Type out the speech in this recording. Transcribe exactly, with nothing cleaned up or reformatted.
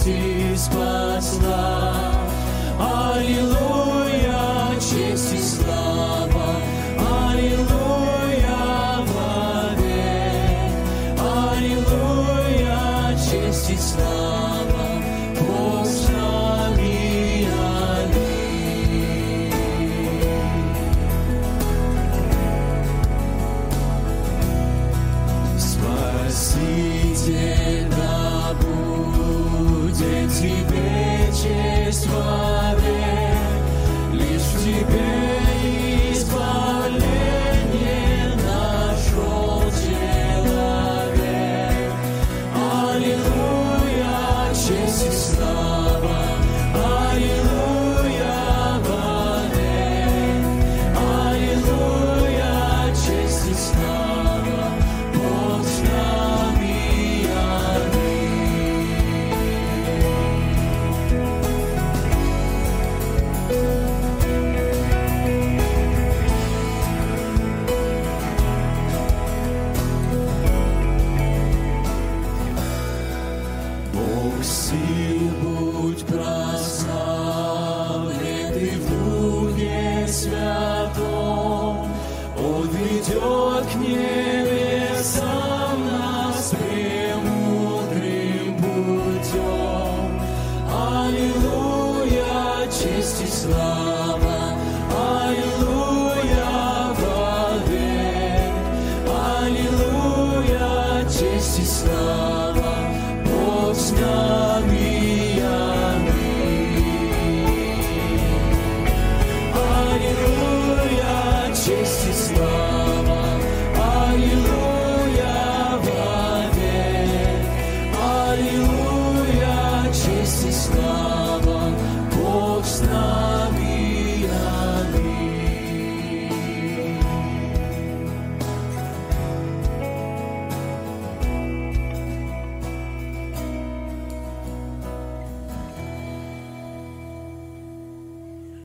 спас и спасла. Аллилуйя, честь и слава, аллилуйя, вовек. Аллилуйя, честь и слава, Бог с нами, аминь. Спаситель, да будет тебе честь вовек, лишь в тебе избавление нашел человек. Аллилуйя, честь и слава, аллилуйя, вовек. Аллилуйя, честь и слава, Бог с нами, аминь. Бог сил, будь прославлен Ты в Духе Святом, Он ведет к небесам нас премудрым путем. Аллилуйя, честь и слава, аллилуйя, вовек. Аллилуйя, честь и слава,